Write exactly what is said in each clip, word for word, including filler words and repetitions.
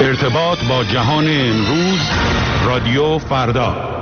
ارتباط با جهان امروز، رادیو فردا.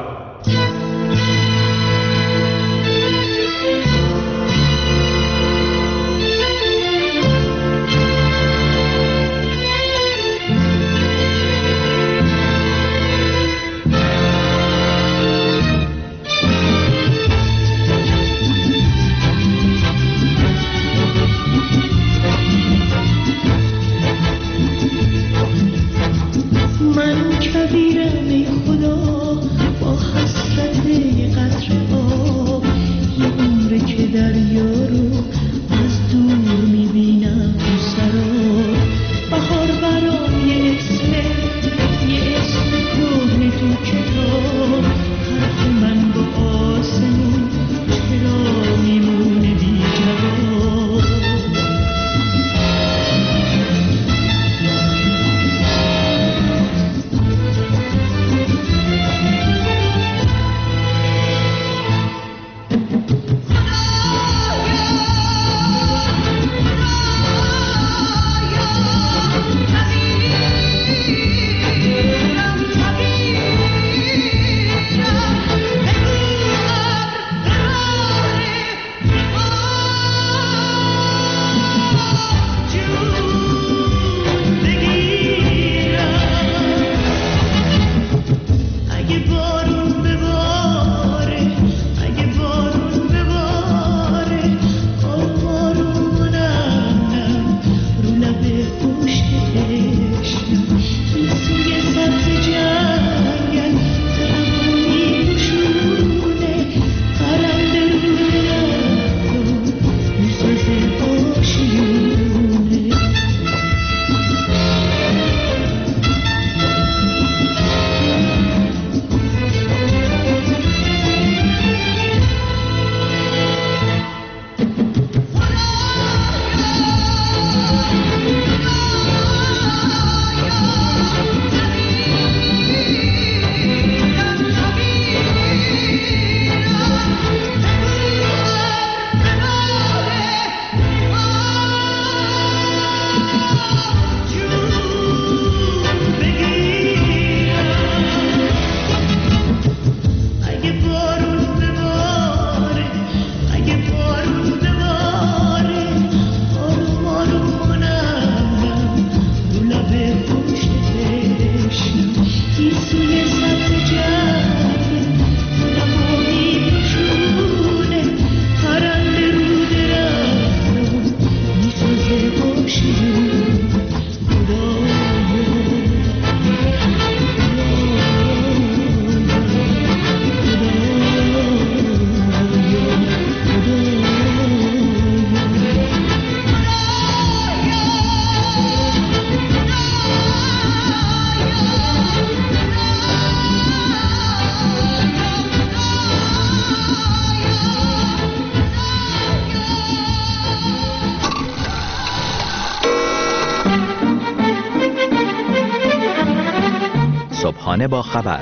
صبحانه با خبر،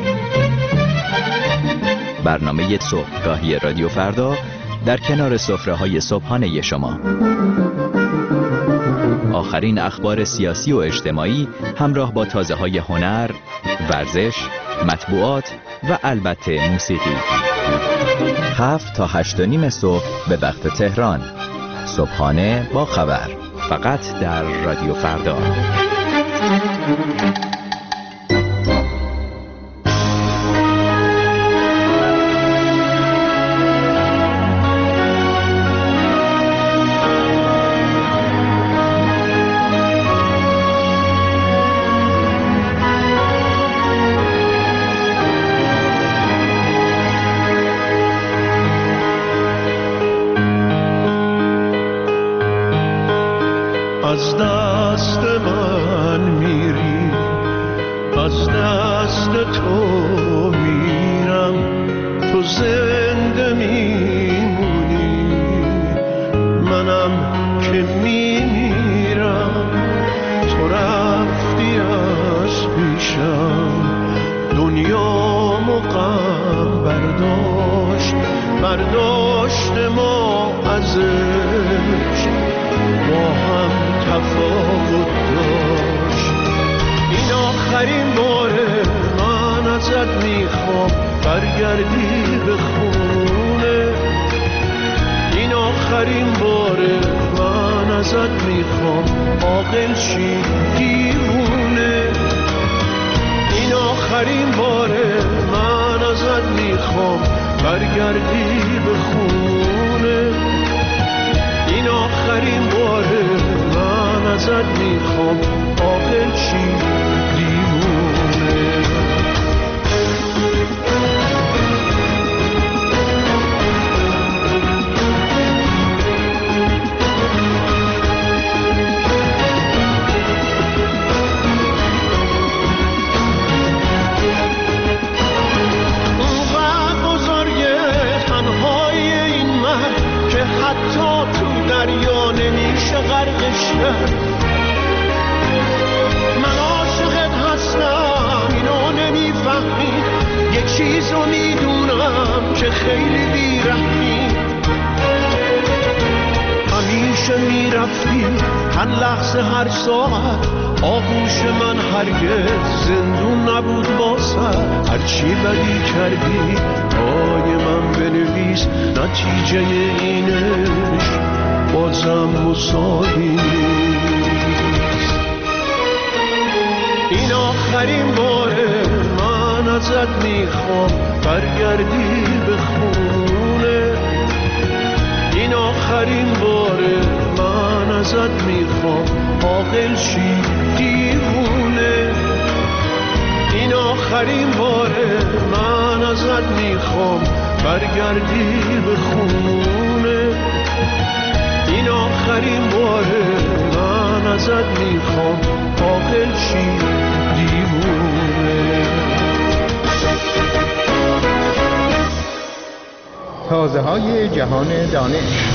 برنامه صبحگاهی رادیو فردا در کنار سفره‌های صبحانه شما. آخرین اخبار سیاسی و اجتماعی همراه با تازه‌های هنر، ورزش، مطبوعات و البته موسیقی. هفت تا هشت و نیم صبح به وقت تهران. صبحانه با خبر، فقط در رادیو فردا. از دست من میری، از دست تو میرم، تو زنده میمونی، منم که میمیرم. تو رفتی از پیشم، دنیامو غم برداشت، برداشت ما ازش، با هم تفاوت داشت. اینا ازت میخوام برگردی به خونه. این آخرین باره من ازت میخوام عاقل شی دیوونه. این آخرین باره من ازت میخوام برگردی به خونه. این آخرین باره من ازت میخوام عاقل شی دیوونه. حتی تو دریا نمیشه غرقش کرد. من عاشقت هستم اینو نمیفهمی. یه چیزو میدونم که خیلی بیرحمی. همیشه میرفتی هر لحظه هر ساعت. آغوش من هرگز زندون نبود واسه. هرچی بدی کردی پای من بنویس. نتیجه اینش بازم مساوی نیست. این آخرین باره من ازت میخوام برگردی به خونه. این آخرین باره من ازت میخوام عاقل شی دیوونه. این آخرین باره من ازت میخوام برگردی به خونه. این آخرین باره من ازت میخوام عاقل شی دیوونه. تازه های جهان دانش.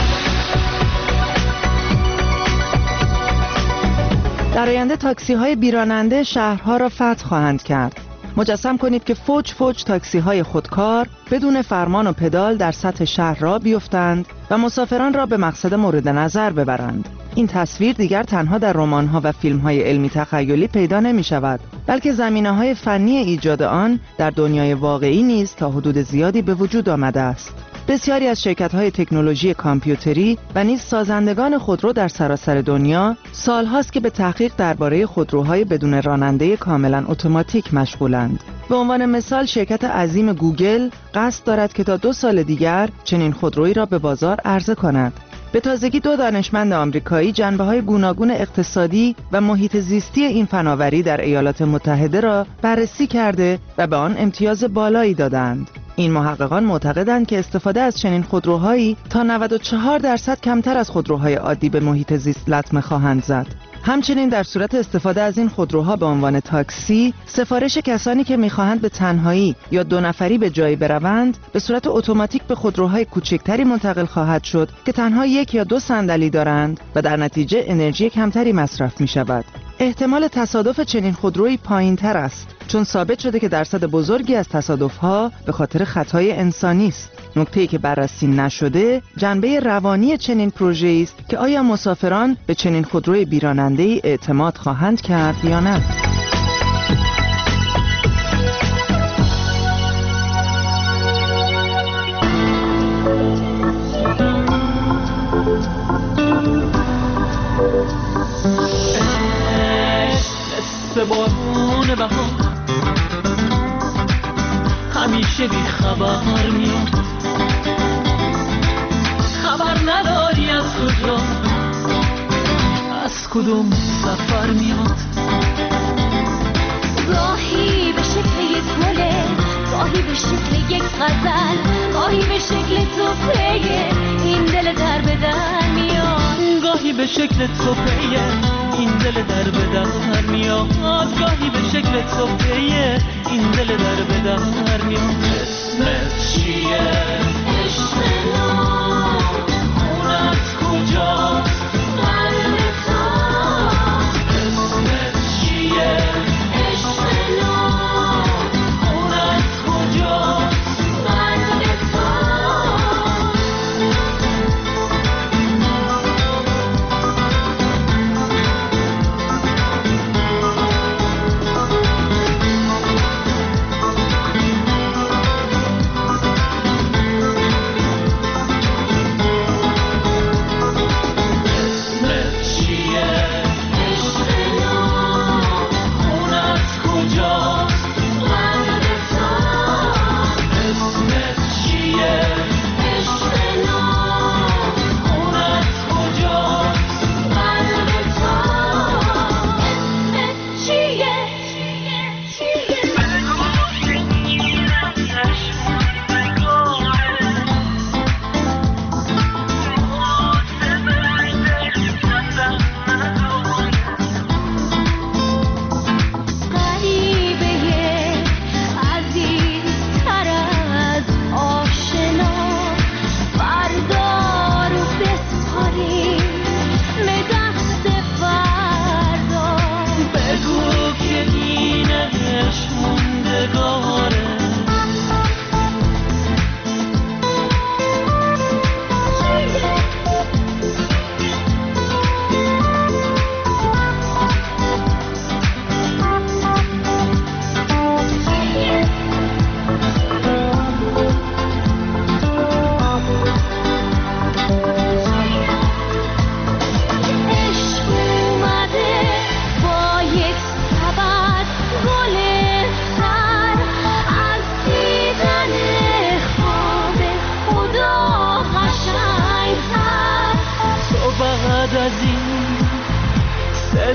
در آینده تاکسی های بیراننده شهرها را فتح خواهند کرد. مجسم کنید که فوج فوج تاکسی های خودکار بدون فرمان و پدال در سطح شهر را بیفتند و مسافران را به مقصد مورد نظر ببرند. این تصویر دیگر تنها در رمان‌ها و فیلم‌های علمی تخیلی پیدا نمی‌شود، بلکه زمینه‌های فنی ایجاد آن در دنیای واقعی نیز تا حدود زیادی به وجود آمده است. بسیاری از شرکت‌های تکنولوژی کامپیوتری و نیز سازندگان خودرو در سراسر دنیا سال‌هاست که به تحقیق درباره خودروهای بدون راننده کاملاً اتوماتیک مشغولند. به عنوان مثال شرکت عظیم گوگل قصد دارد که تا دو سال دیگر چنین خودرویی را به بازار عرضه کند. به تازگی دو دانشمند آمریکایی جنبه‌های گوناگون اقتصادی و محیط زیستی این فناوری در ایالات متحده را بررسی کرده و به آن امتیاز بالایی دادند. این محققان معتقدند که استفاده از چنین خودروهایی تا نود و چهار درصد کمتر از خودروهای عادی به محیط زیست لطمه خواهند زد. همچنین در صورت استفاده از این خودروها به عنوان تاکسی، سفارش کسانی که می‌خواهند به تنهایی یا دو نفری به جایی بروند، به صورت اتوماتیک به خودروهای کوچکتری منتقل خواهد شد که تنها یک یا دو صندلی دارند و در نتیجه انرژی کمتری مصرف می‌شود. احتمال تصادف چنین خودرویی پایین‌تر است، چون ثابت شده که درصد بزرگی از تصادف‌ها به خاطر خطای انسانی است. نکته‌ای که بررسی نشده جنبه روانی چنین پروژه‌ای است که آیا مسافران به چنین خودروی بیراننده‌ای اعتماد خواهند کرد یا نه. مثل بارون بهار همیشه بی خبر میاد، خبر نداری از کجا از کدوم سفر میاد. گاهی به شکل یک گله، گاهی به شکل یک غزل، گاهی به شکل توپه این دل در به در میاد. گاهی به شکل توپه این دل در به در میاد. گاهی به شکل توپه این دل در به در میاد. اسمت چیه؟ عشق نام اونت کجاست؟ قلب تو. اسمت چیه؟ عشق نام اونت کجاست؟ قلب تو.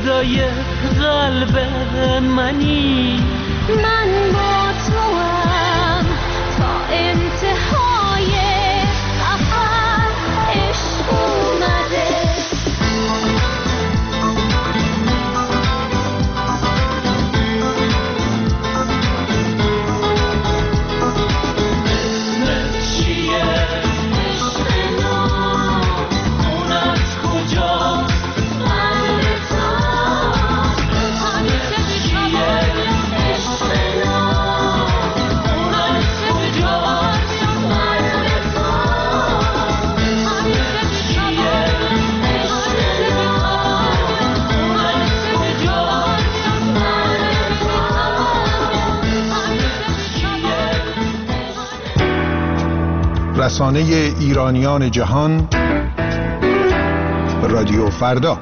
فدای قلب منی، من با تو هم تا انتهای سفر عشق اومده. رسانه ایرانیان جهان، رادیو فردا.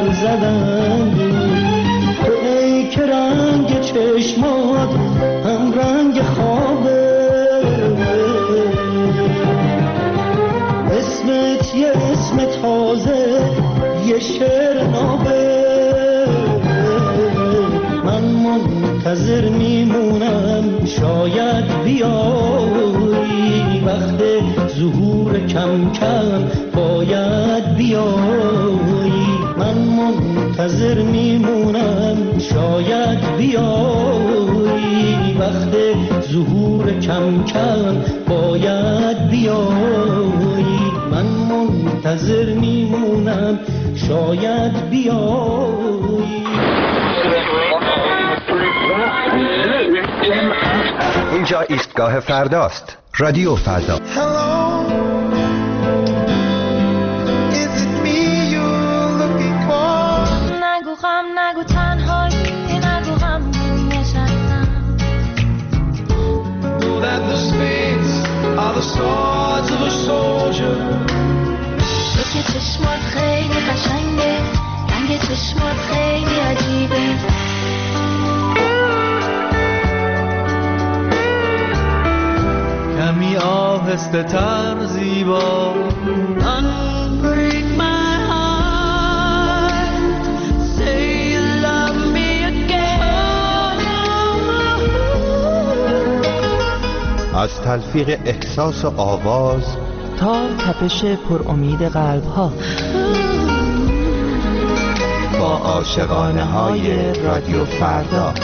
زدم تو ای که رنگ چشمات هم شعر نابه من منتظر میمونم شاید بیایی وقت ظهور کم کم باید بیایی من منتظر میمونم شاید بیایی وقت ظهور کم کم باید بیایی من منتظر میمونم شاید بیایی. اینجا ایستگاه فرداست. رادیو فردا. نگو غم نگو تنهایی نگو غم نشستم Know that the spades are the swords of a soldier. تو که چشمات خیلی قشنگه رنگ چشمات خیلی عجیبه کمی آهسته تر زیبا Unbreak my heart Say you love me again از تلفیق احساس و آواز تا تپش پر امید قلب ها با عاشقانه های رادیو فردا.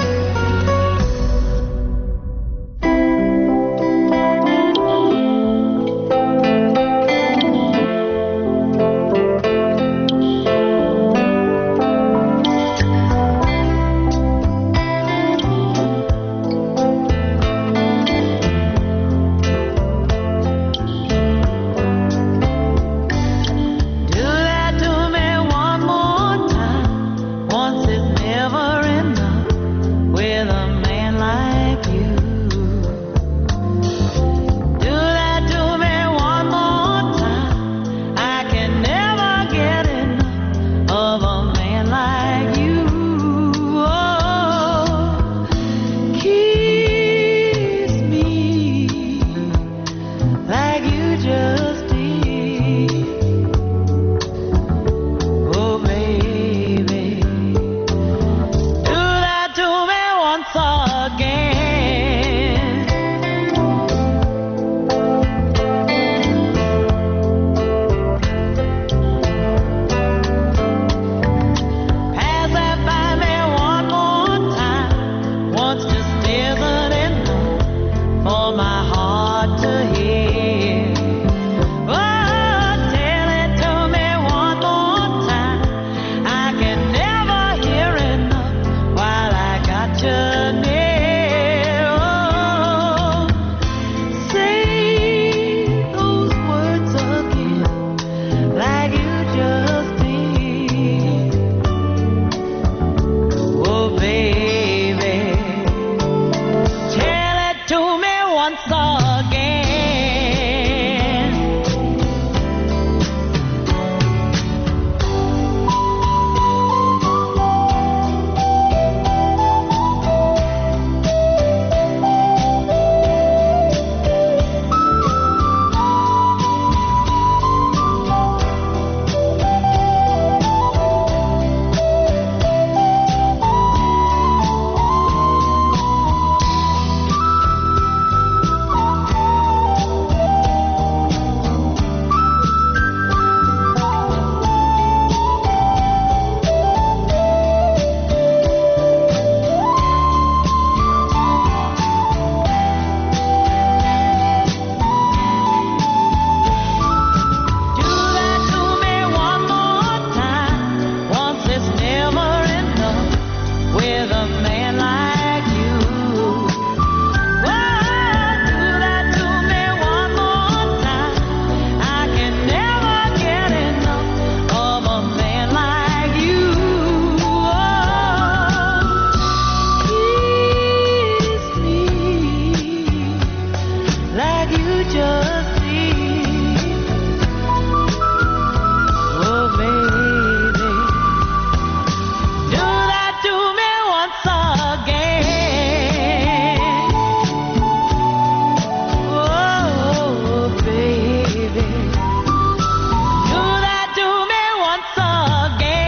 Do that to me once again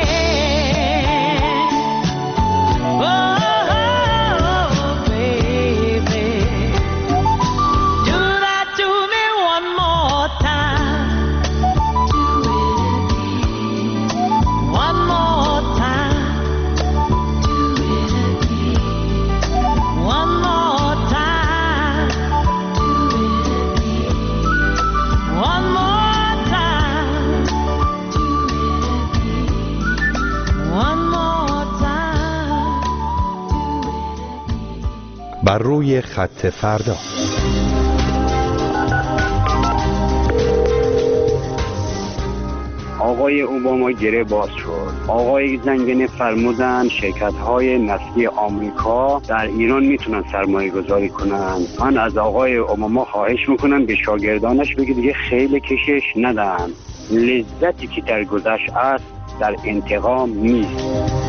بر روی خط فردا. آقای اوباما گره باز شد. آقای زنگنه فرمودن شرکت‌های نفتی آمریکا در ایران میتونن سرمایه گذاری کنن. من از آقای اوباما خواهش میکنم به شاگردانش بگه دیگه خیلی کشش ندن. لذتی که در گذشت است در انتقام نیست.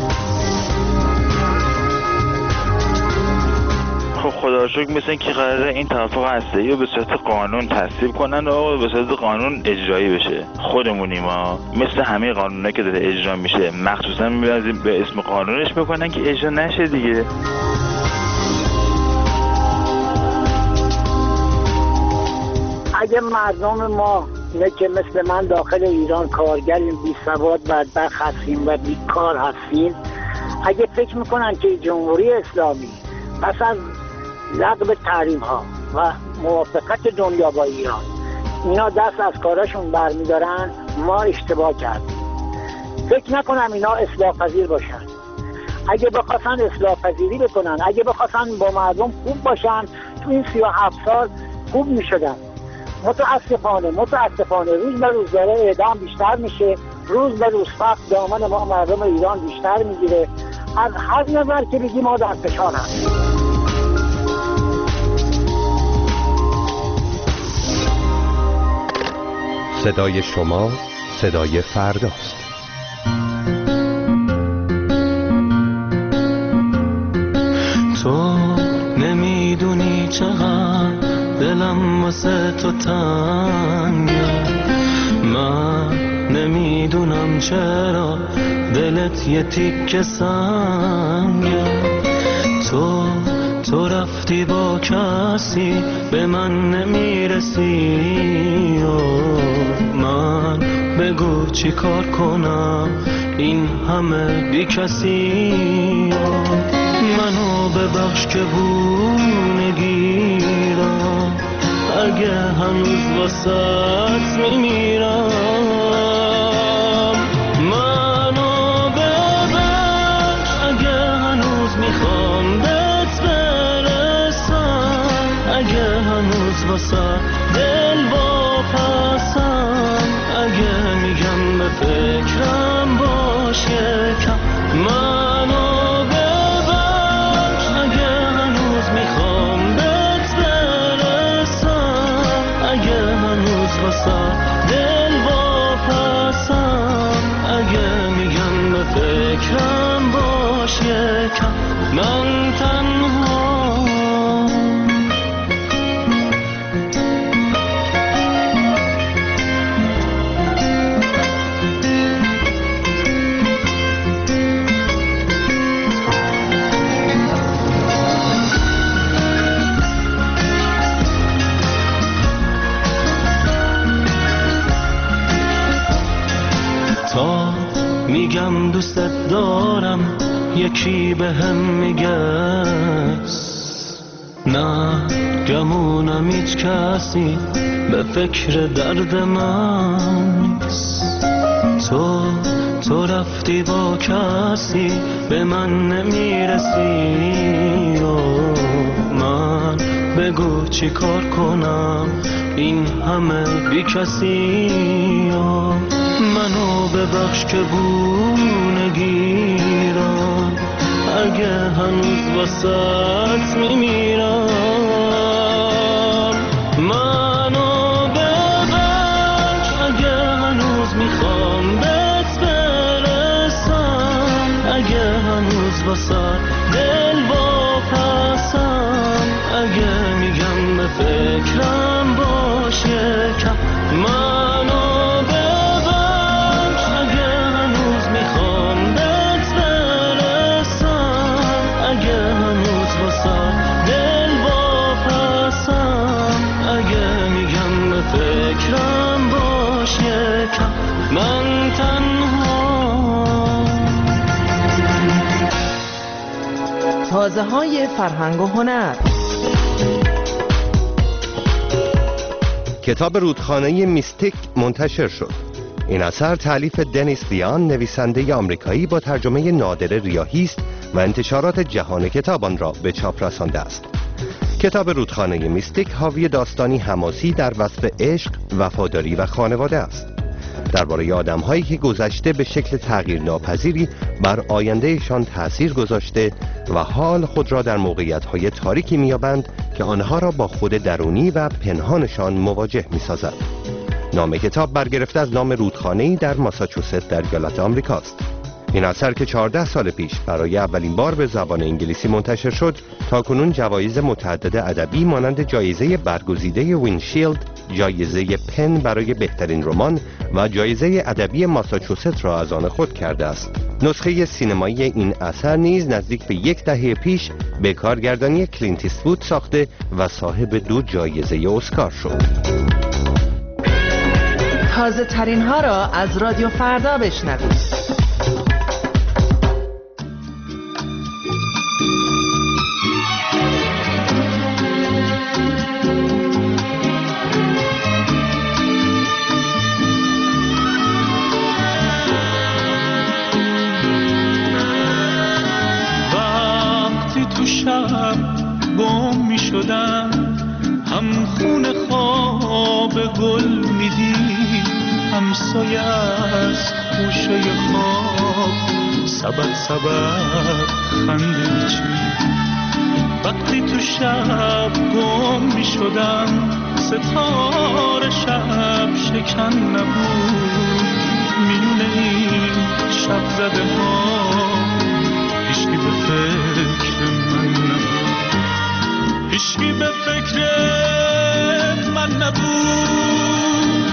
خب خدا رو شکر مثل این که قراره این توافق هسته‌ای رو به صورت قانون تصویب کنن و به صورت قانون اجرایی بشه. خودمونیم ما مثل همه قانونایی که داره اجرا میشه مخصوصا می‌بریم به اسم قانونش بکنن که اجرا نشه دیگه. اگه مردم ما نه که مثل من داخل ایران کارگریم، بی سواد بدبخت هستیم و بیکار هستیم، اگه فکر میکنن که جمهوری اسلامی پس از لغو تحریم ها و موافقت دنیا با ایران اینا دست از کاراشون برمیدارن، ما اشتباه کردیم. فکر نکنم اینا اصلاح پذیر باشن. اگه بخواستن اصلاح پذیری بکنن، اگه بخواستن با مردم خوب باشن، تو این سی و هفت سال خوب میشدن. متاسفانه متاسفانه روز به روز داره اعدام بیشتر میشه، روز به روز فقر دامن ما مردم ایران بیشتر میگیره. از هر نظر که بگی ما در فشار هستیم. صدای شما صدای فرداست. تو نمیدونی چقدر دلم واسه تو تنگه، من نمیدونم چرا دلت یه تیکه سنگه. تو تو رفتی با کسی به من نمیرسی، من بگو چی کار کنم این همه بی کسی. منو ببخش که بو نگیرم، اگه هنوز واسط میمیرم. منو ببخش اگه هنوز میخوام بهت برسم، اگه هنوز واسط دل واپسم، اگه میگم به فکرم باش یکم. منو ببخش اگه هنوز میخوام بهت برسم، اگه هنوز واسط دل واپسم، اگه میگم به فکرم باش یکم. من تنها تا میگم دوستت دارم یکی به هم میگه نه، گمونم هیچ کسی به فکر درد من نیست. تو تو رفتی با کسی به من نمیرسی، من بگو چی کار کنم این همه بی کسی. منو ببخش که بو نگیرم، اگه هنوز واسط میمیرم. منو ببخش اگه هنوز میخوام بهت برسم، اگه هنوز واسط دل واپسم، اگه میگم به فکرم باش یکم. منو ببخش اگه هنوز میخوام بهت برسم، اگه هنوز واسط دل واپسم، اگه میگم به فکرم باش یکم. من تنها تازه های فرهنگ و هنر. کتاب رودخانه میستیک منتشر شد. این اثر تالیف دنیس دیان، نویسنده آمریکایی با ترجمه نادر ریاحی است و انتشارات جهان کتاب آن را به چاپ رسانده است. کتاب رودخانه میستیک حاوی داستانی حماسی در وصف عشق، وفاداری و خانواده است. درباره آدم‌هایی که گذشته به شکل تغییر ناپذیری بر آیندهشان تأثیر گذاشته و حال خود را در موقعیت‌های تاریکی می‌یابند که آنها را با خود درونی و پنهانشان مواجه می‌سازد. نام کتاب برگرفته از نام رودخانه‌ای در ماساچوست در ایالات آمریکاست. این اثر که چهارده سال پیش برای اولین بار به زبان انگلیسی منتشر شد، تاکنون جوایز متعدد ادبی مانند جایزه برگزیده وینشیلد، جایزه پن برای بهترین رمان و جایزه ادبی ماساچوست را از آن خود کرده است. نسخه سینمایی این اثر نیز نزدیک به یک دهه پیش به کارگردانی کلینت ایستوود ساخته و صاحب دو جایزه اسکار شد. تازه ترین ها را از رادیو فردا بشنوید. گم می شدم هم خون خواب گل می دید، هم سایه از خوشه خواب سبب سبب خنده می چید. وقتی تو شب گم می شدم ستاره شب شکن نبود، میون این شب زده ها هیچکی به فکر من نبود، هیچکی به فکر من نبود.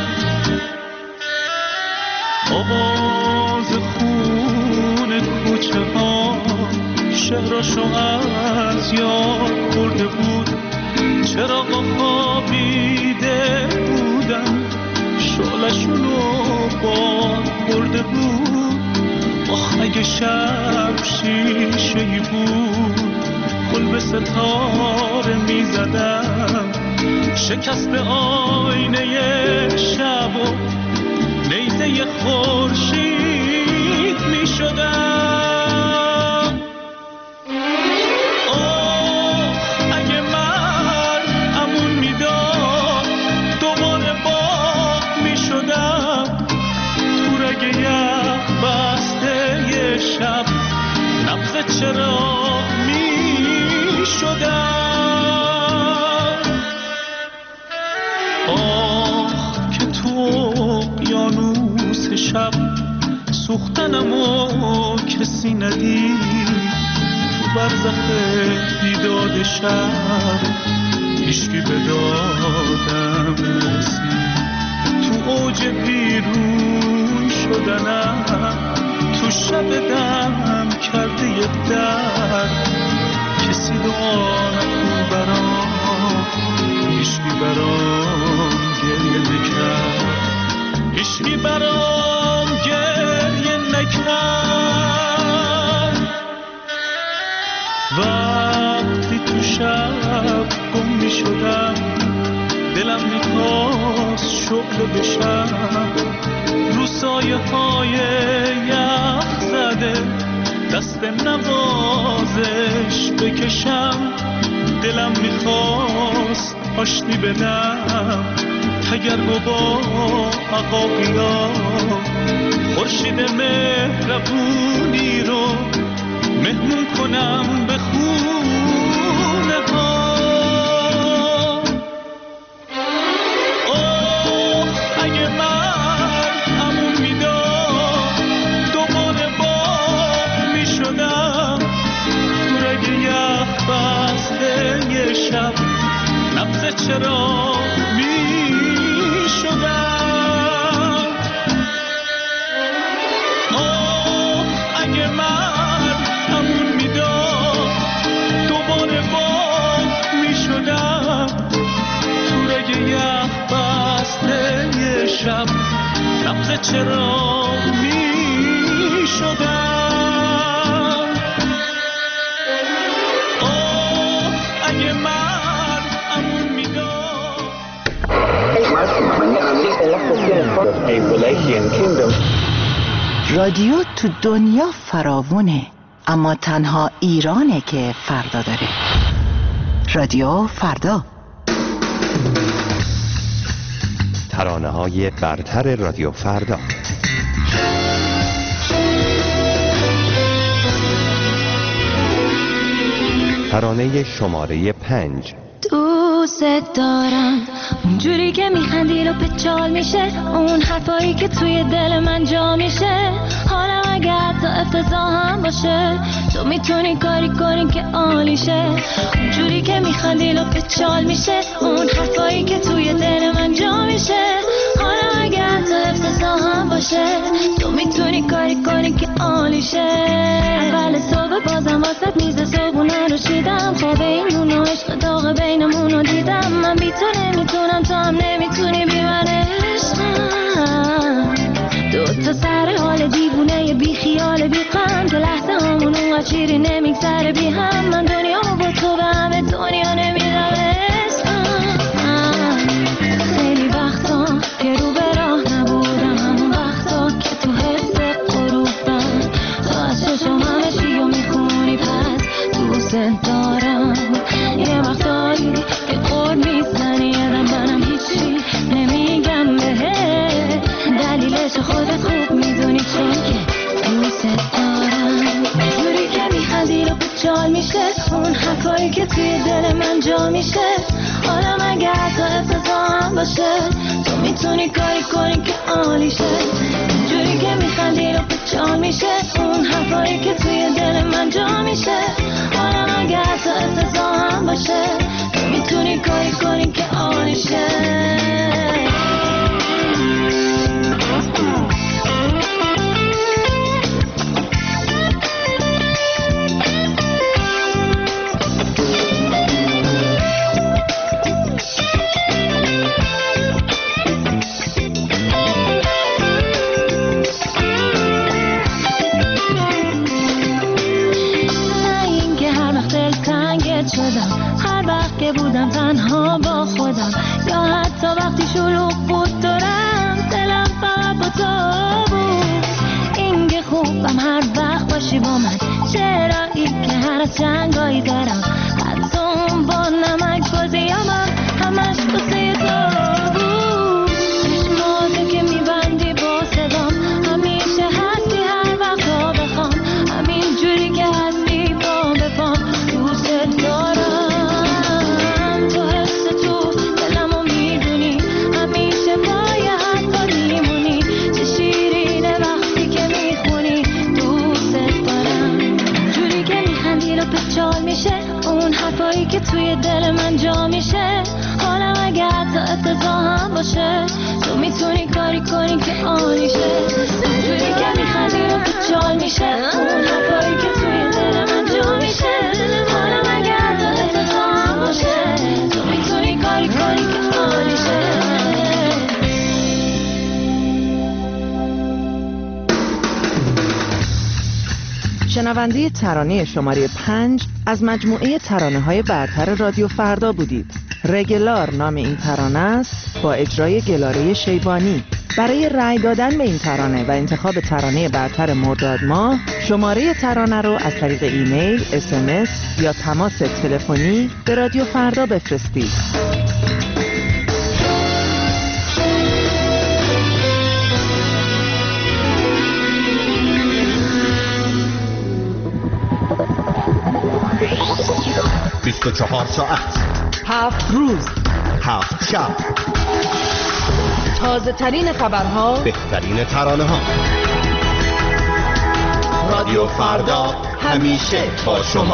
آواز خون کوچه ها شهرشو از یاد برده بود، چراغا خوابیده بودن شعله‌شونو باد برده بود. آخ اگه شب شیشه‌ای بود گل به ستاره می زدم، شکست آینه شب و نیزه خورشید می شدم. آه اگه من امون می داد دوباره باغ می شدم، تو رگ یخ بسته یه شب نبض چراغ می شدم. آه که تو اقیانوس شب سوختنمو کسی ندید، تو برزخ بیداد شب هیچکی به دادم نرسید. تو اوج بیرون شدنم تو شب دم کرده یه درد، کسی دعا نکن برام، هیچکی برام گریه نکرد، هیچکی برام گریه نکرد. وقتی تو شب گم می شدم دلم میخواست شعله بشم، رو سایه های یخ زده دست نوازش بکشم. دلم میخواست آشتی بدم تگرگ و با عقاقیا، خورشید مهربونی رو مهمون کنم به خونه ها. اوه اگه من امون میداد دوباره باغ میشدم، تو رگ یخ بسته یه شب نبض چراغ میشدم. اوه اگه من امون میداد دوباره باغ میشدم، تو رگ یخ بسته یه شب نبض چراغ میشدم. اوه اگه من امون میداد. رادیو تو دنیا فراوونه، اما تنها ایرانه که فردا داره. رادیو فردا. ترانه های برتر رادیو فردا. ترانه شماره پنج. دوست دارم اونجوری که میخندی رو پچال میشه، اون حرفایی که توی دل من جا میشه. حالا اگه حتی افتضاح هم باشه، تو میتونی کاری کنی که عالیشه. اونجوری که میخندی رو پچال میشه، اون حرفایی که توی دل من جا میشه. حالا اگه حتی افتضاح هم باشه، تو میتونی کاری کنی که عالیشه. اول صبح بازم واسه میز صبحونه رو شیدم، خواب اینمون و عشق داغ بینمون رو دیدم. من بی تو نمیتونم، تو هم نمیتونی بی من عشقم. دو تا سر حال دیوونه بی خیال بی غم، که لحظه همون اونقدر شیری نمیگذره بی هم. من دنیامو با تو به همه دنیا نمیدم عشقم. خیلی وقتا که رو به راه نبودم، همون وقتا که تو حس غروبم، تو از چشم همه چی رو میخونی، پس دوست دارم. یه وقتایی که قول میزنی یادم منم هیچی نمیگم بهت، دلیلش خودت خوب میدونی چون که دوست دارم. جوری که میخندی رو بچال میشه، اون حرفایی که توی دل من جا میشه. حالا مگه حتی افتضاح هم باشه، تو میتونی کاری کنی که عالیشه. جوری که میخندی رو بچال میشه، اون حرفایی که توی دل من جا میشه. حالا مگه حتی افتضاح هم باشه، تو میتونی کاری کنی که عالیشه. هر وقت که بودم تنها با خودم، یا حتی وقتی شلوغ بود دارم، دلم فقط با تو بود. این که خوبم هر وقت باشی با من، چرایی که هر از جنگایی دارم، حتی اون با نمک بازیامم همش بسه تو بود. چشماتو که میبندی با صدام، همیشه هستی هر وقت ها بخوام، همین جوری که هستی با بفام. دوست دارم تو حس تو دلمو میدونی، همیشه باید حتی میمونی. چه شیرینه وقتی که میخونی. دوست دارم جوری که میخندی رو پچال میشه، اون حرفایی که توی دل من جا میشه. حالا اگه حتی افتضاح هم باشه، تو میتونی کاری کنی که عالیشه. جوری که میخندی رو پچال میشه، اون حرفایی که توی دل من جا میشه. حالا اگه حتی افتضاح هم باشه، تو میتونی کاری کنی که عالیشه. شنونده ترانه شماره پنج از مجموعه ترانه های برتر رادیو فردا بودید. رگلار نام این ترانه است، با اجرای گلاره شیبانی. برای رأی دادن به این ترانه و انتخاب ترانه برتر مرداد ماه، شماره ترانه رو از طریق ایمیل، اس ام اس یا تماس تلفنی به رادیو فردا بفرستید. بیست و چهار ساعت، هفت روز، هفت شب، تازه ترین خبرها، بهترین ترانه ها. رادیو فردا همیشه با شما.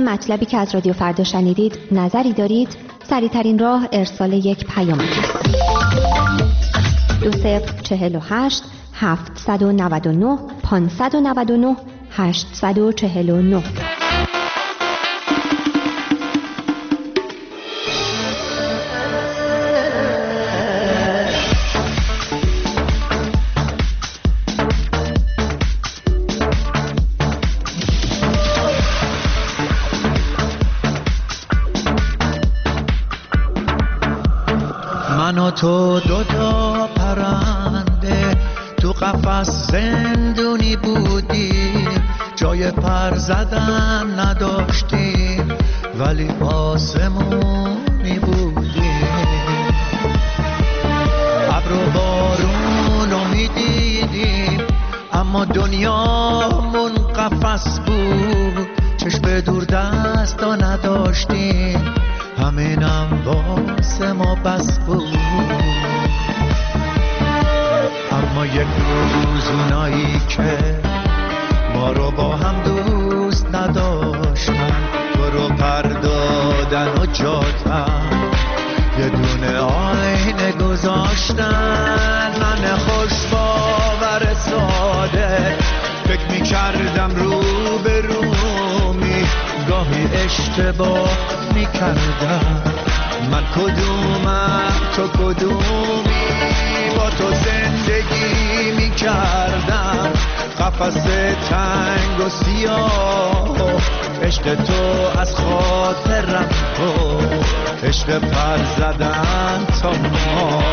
مطلبی که از رادیو فردا شنیدید نظری دارید؟ سریع‌ترین راه ارسال یک پیام است. دو صفر چهل و هشت هفتصد و نود و نه پانصد و نود و نه هشتصد و چهل و نه. من و تو دوتا پرنده تو قفس زندونی بودیم، جای پر زدن نداشتیم ولی آسمونی بودیم. ابر و بارون رو میدیدیم اما دنیامون قفس بود، چشم دور دستا نداشتیم همینم واسه ما بس بود. اما یک روز اونایی که ما رو با هم دوست نداشتن تو رو پردادن و جاتن یه دونه آینه گذاشتن. من خوش باور ساده فکر می کردم رو به رومی، گاهی اشتباه می کردم من کدومم تو کدومی. با تو زندگی می کردم قفس تنگ و سیاه، عشق تو از خاطرم تو عشق پر زدن تا ما.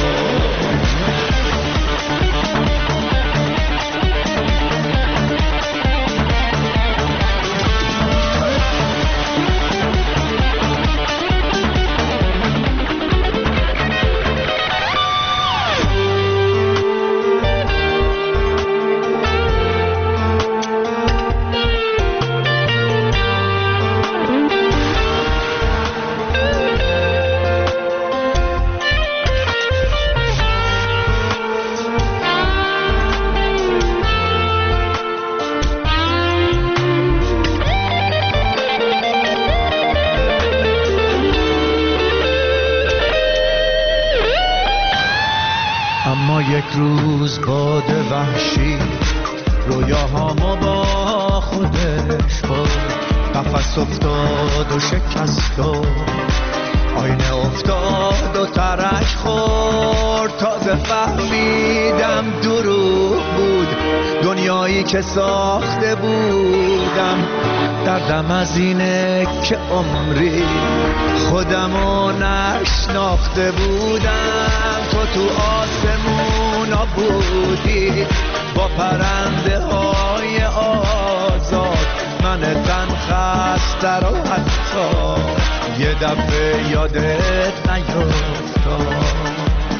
یک روز باد وحشی رویاهامو با خودش برد، قفس افتاد و شکست و آینه افتاد و ترک خورد. تازه فهمیدم دروغ بود دنیایی که ساخته بودم. دردم از اینه که عمری خودمو نشناخته بودم. تو تو آسمونا بودی با پرنده های آزاد، من تن خسته رو حتی یه دفعه یادت نیفتاد.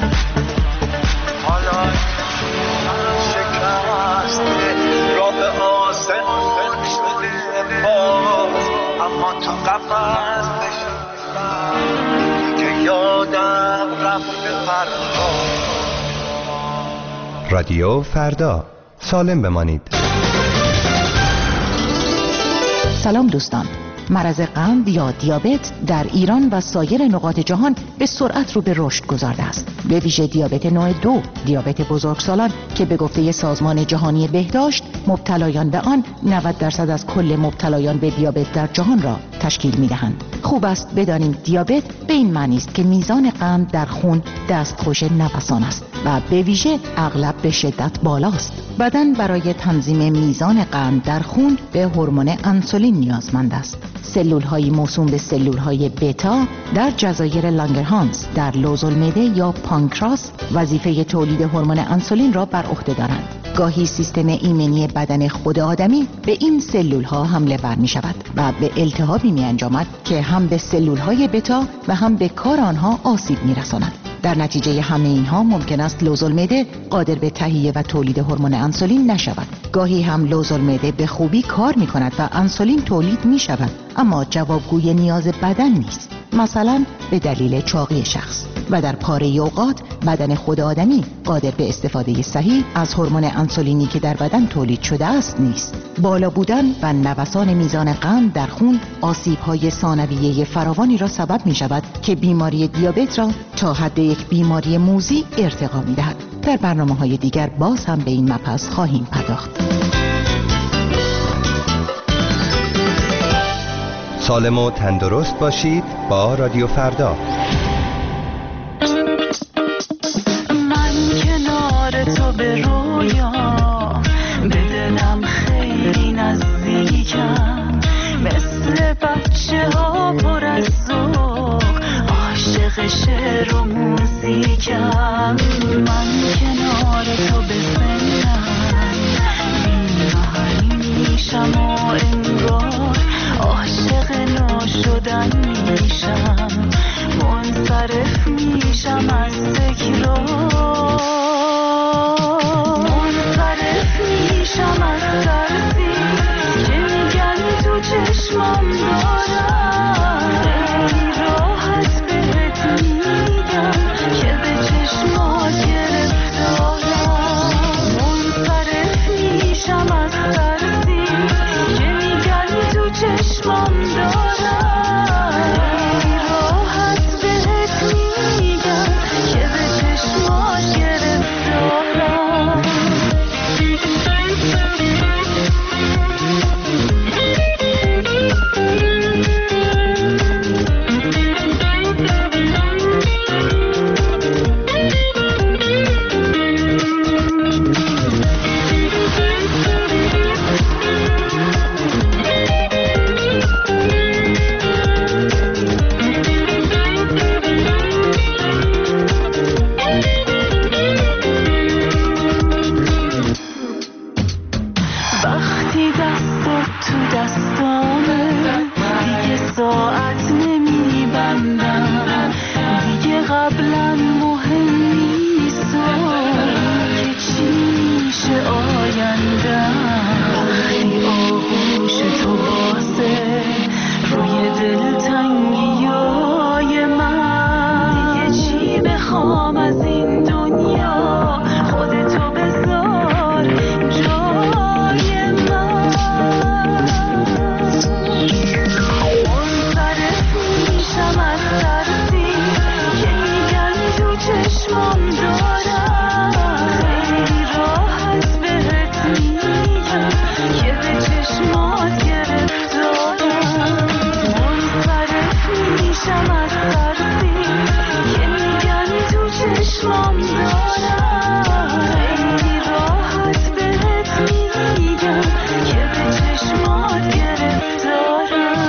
حالا شکسته را به آسمون شده باز، اما تو قفس نشستم که یادم رفته پرواز. رادیو فردا، سالم بمانید. سلام دوستان. مرض قند یا دیابت در ایران و سایر نقاط جهان به سرعت رو به رشد گذارده است. به ویژه دیابت نوع دو، دیابت بزرگسالان که به گفته سازمان جهانی بهداشت مبتلایان به آن نود درصد از کل مبتلایان به دیابت در جهان را تشکیل می‌دهند. خوب است بدانیم دیابت به این معنی است که میزان قند در خون دستخوش نفسان است و به ویژه اغلب به شدت بالاست. بدن برای تنظیم میزان قند در خون به هورمون انسولین نیازمند است. سلول‌های موسوم به سلول‌های بتا در جزایر لانگرهانس در لوزالمعده یا پانکراس وظیفه تولید هورمون انسولین را بر عهده دارند. گاهی سیستم ایمنی بدن خود آدمی به این سلول‌ها حمله ور می‌شود و به التهابی می‌انجامد که هم به سلول‌های بتا و هم به کار آنها آسیب می‌رساند. در نتیجه همه اینها ممکن است لوزالمعده قادر به تهیه و تولید هورمون انسولین نشود. گاهی هم لوزالمعده به خوبی کار می‌کند و انسولین تولید می‌شود، اما جوابگوی نیاز بدن نیست. مثلا به دلیل چاقی شخص. و در پاره اوقات بدن خود آدمی قادر به استفاده صحیح از هورمون انسولینی که در بدن تولید شده است نیست. بالا بودن و نوسان میزان قند در خون آسیب‌های ثانویه فراوانی را سبب می‌شود که بیماری دیابت را تا حد یک بیماری موذی ارتقا می‌دهد. در برنامه‌های دیگر باز هم به این مبحث خواهیم پرداخت. سالم و تندرست باشید با رادیو فردا. من کنار تو به رویا به دلم خیلی نزدیکم، مثل بچه ها پر از ذوق، عاشق شعر و موزیکم. من کنار تو به سنم بی‌محل میشم و انگار عاشق ناشدن میشم، منصرف میشم از تکرار، منصرف میشم از ترسی که میگن تو چشمم دارم، خیلی راحت بهت میگم که به چشمات گرفتارم، منصرف میشم از ترسی که میگن تو چشمم دارم، خیلی راحت بهت میگم که به چشمات گرفتارم. وقتی دستت تو دستامه دیگه ساعت نمیبندم، دیگه قبلا مهم نیست که چی میشه آیندم، وقتی آغوش تو بازه روی دلتنگیای من، دیگه چی بخوام از این دنیا، خودتو بذار جای من، منصرف میشم از ترسی که میگن تو چشمام دارم، خیلی راحت بهت میگم که به چشمات گرفتارم، منصرف میشم از ترسی که میگن تو چشمام دارم، خیلی راحت بهت میگم که به چشمات گرفتارم.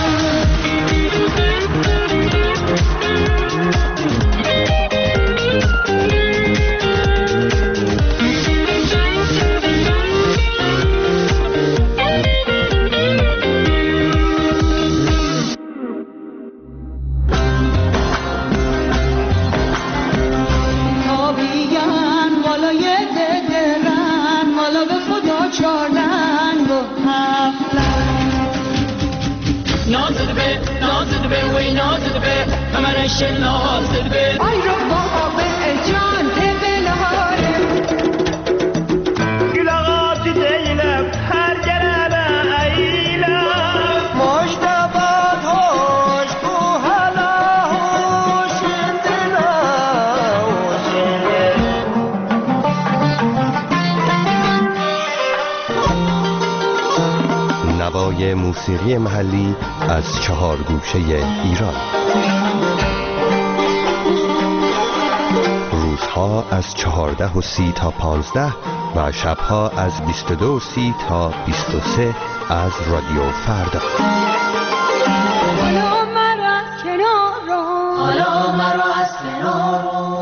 تابیان بالای درن والا به خدا چارنگ و هفتن نازد به نازد به وی نازد به کمرش نازد به ای رو بابا به جان دل هاره گلاغات دیلم هر گربه ایلم مشتبات هوش کو حالا هوش دلا نوای موسیقی محلی از چهار گوشه ایران. روزها از چهارده و سی تا پانزده و شبها از بیست و دو و سی تا بیست و سه از رادیو فردا. حالا مرا از کنار رو حالا مرا از کنار رو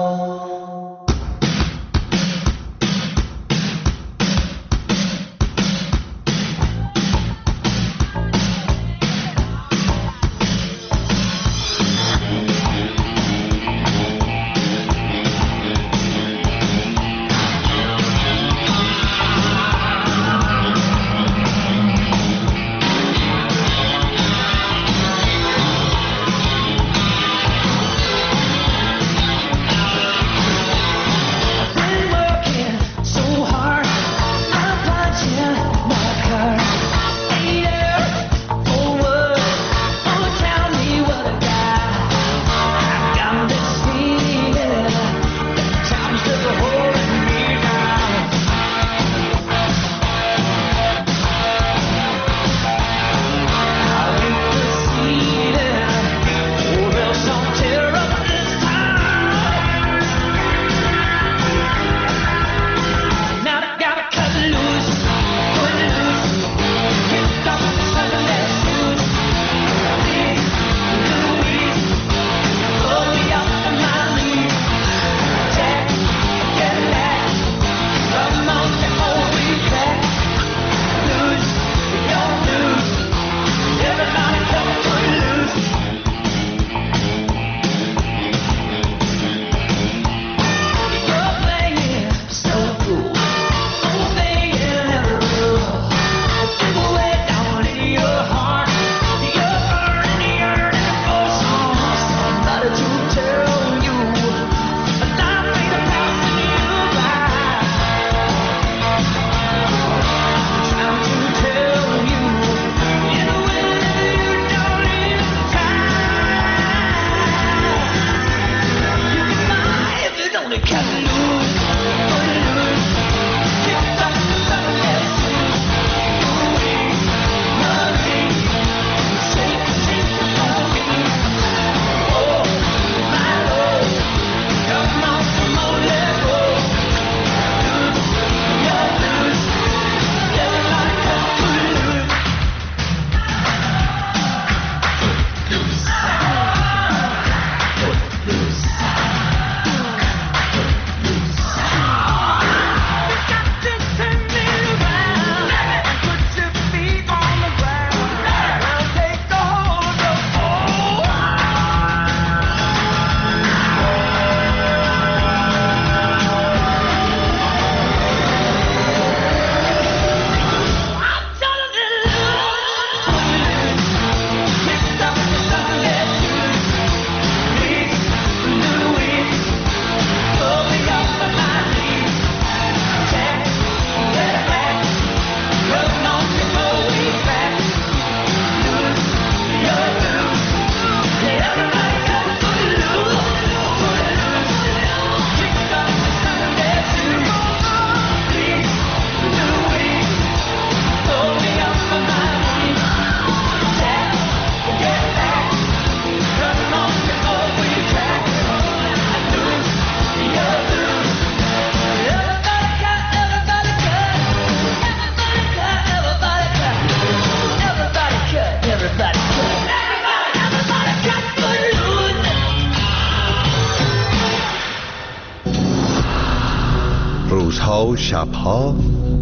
روزها و شبها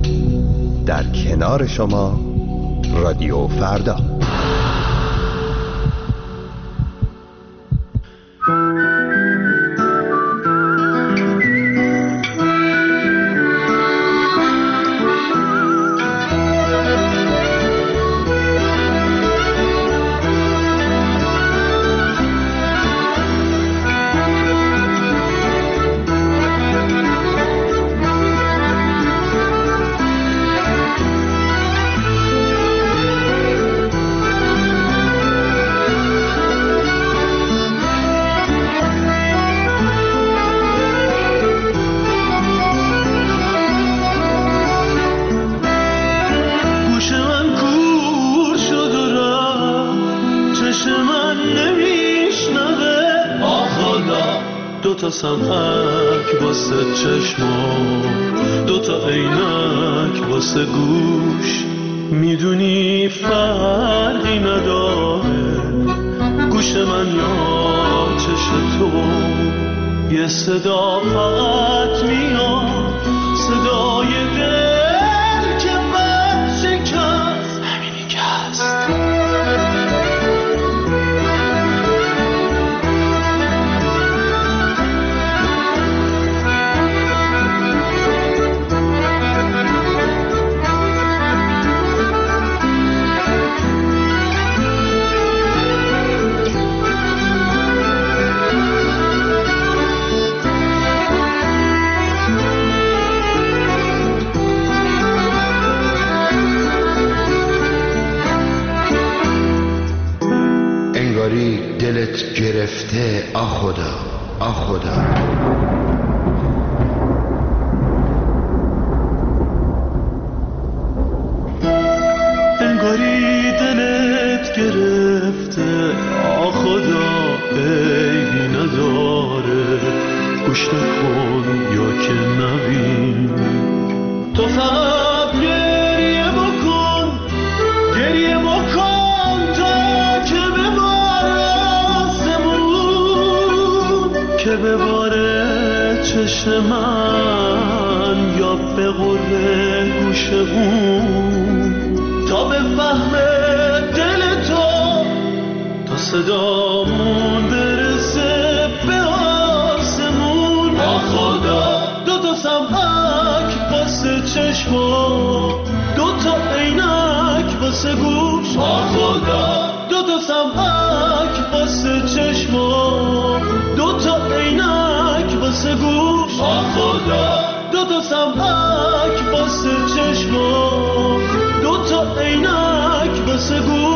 در کنار شما رادیو فردا. سمک واسه چشما، دوتا عینک واسه گوش، میدونی فرقی نداره گوش من یا چش تو. یه صدا فقط میاد، صدای دل که بد شکست، همینی که هست. دلت گرفته آ خدا آ خدا. چشم من یا به قره گوش اون، تا به فهم دل تو، تا صدامون برسه به آسمون. با خدا دو تا سمحک واسه چشما، دو تا عینک واسه گوش. با خدا دو تا سمحک واسه چشما، دو تا عینک واسه گوش. با خدا دو تا سمحک واسه چشما، دو تا عینک واسه گوش.